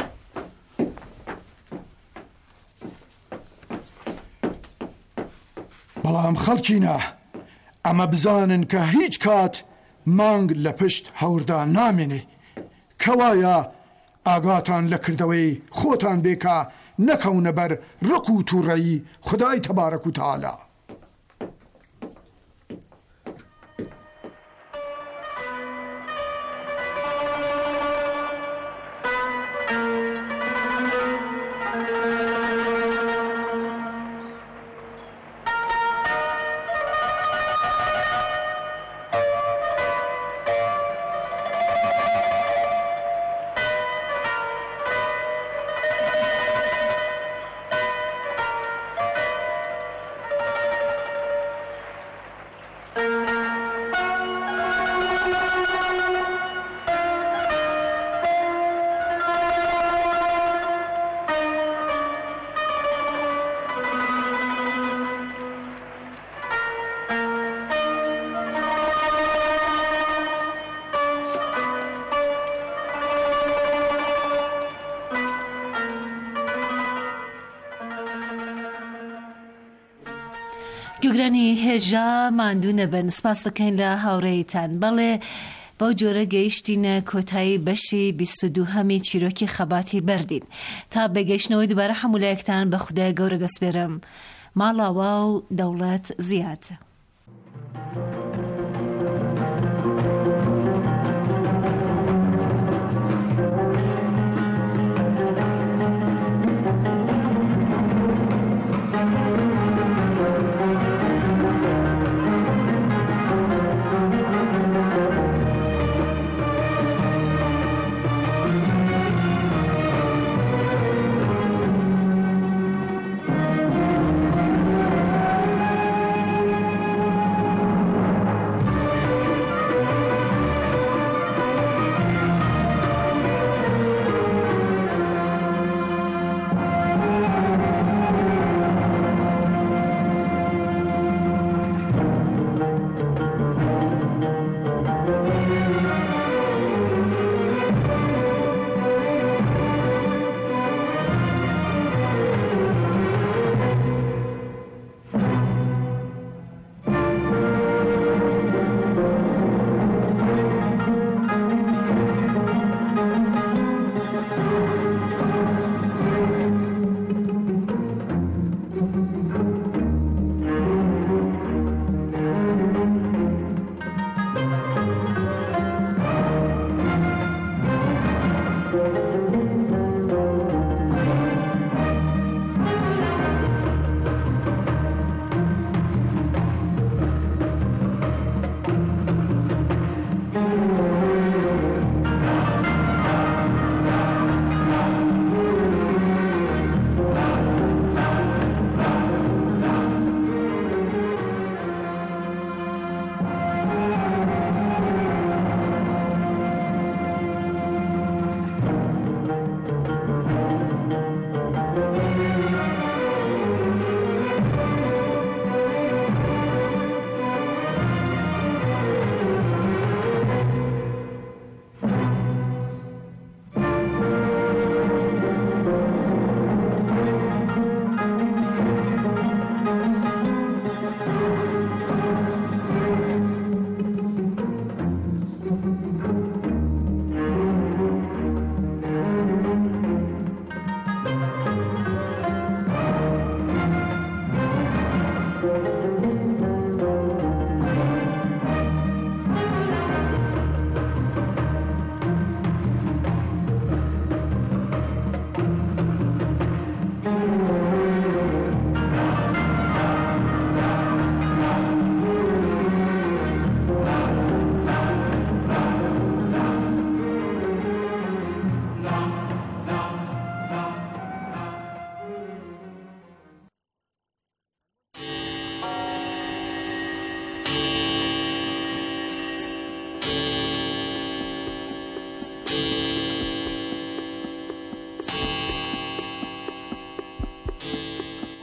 بەڵام خەڵکینە ئەمە بزانن کە هیچ کات مانگ لە پشت هەوردا نامێنێ، کەوایە ئاگاتان لە کردەوەی خۆتان بێکە نەکەونە بەر ڕق و تووڕەیی خودای تەبارەک و تەعالا. گوگرانی هێژا ماندوو نەبن، سپاس دەکەین لە هاوڕێیتان. بەڵێ بەو جۆرە گەیشتینە کۆتایی بەشی بیست و دووهەمی چیرۆکی خەباتی بەردین. تا بەگەشتنەوەی دووبارە هەمولایەکتان بە خودای گەورە دەسپێرم. ماڵاوا و دەوڵەت زیاد.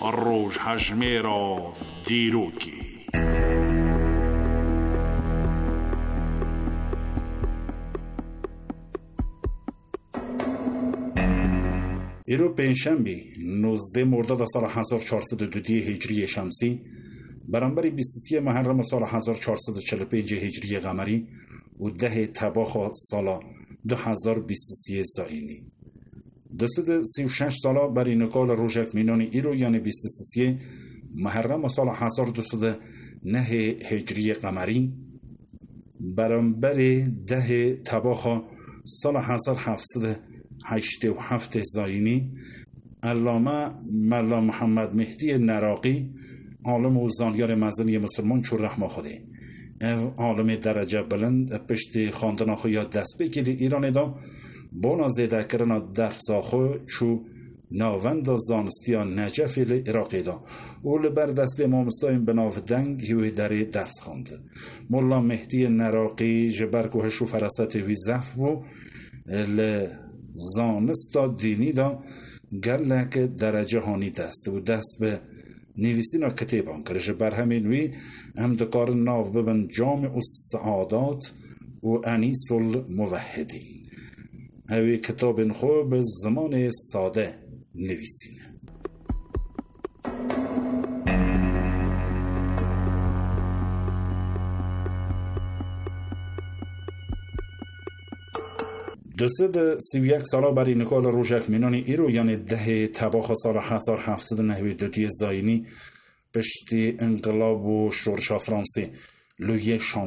ڕۆژ هەژمێرە دیرۆکی. ئێرۆ پێنجشەمبی نۆزدە مۆردەدا ساڵە هەزار و چوارسەد و دوو هیجری شەمسی بەرامبەری بیست و سێ مەهەرڕەمە ساڵە هەزار و چوارسەد و چل و پێنج هیجری قەمەری و دەهێ تەباخە ساڵە دو هەزار و بیست و سێ زاینی. دوسد سی و شش ساڵە بەرینەکە لە ڕۆژێک مینۆنی ئیرۆ یانە بیست و سێ مەهەرڕەمە ساڵە هەزار و دووسەد و نەهێ هیجری قەمەری بەرامبەری دەهێ تەباخە ساڵە هەزار و هەفتصەد و هەشتاد و هەفت زاینی علامە مەلا محەممەد مهدی نەراقی عالم و زانیار مەزنی مسلمان چو رحمە خودێ ev alimi derece bilind piştî xandina xwe ya destpêkê li Îranê da bona zêdekirina dersa xwe çû navenda zanistiya Necefê li Iraqê da û li ber destê mamostayên bi nav deng wê derê ders xwend. Molla Mehdiyê Neraqî ji ber ku hiş û ferasetê wî zef bû li zanista dînî da gelek derece hanî dest û dest bi nivîsîna kitêban kir. Ji berhemên wî em dikarin nav bibin Câmiû Seadat û Enîsul Muvehhidîn. Ew ê kitabên xwe bi zimanê sade nivîsîne. دوسد سی و یک سالا برینکا li rojek mînanê îro yanê dehê tebaxa sala hezar hevsed û nehwê dutiyê zayînî piştî inqilab û şorşa Fransê li yê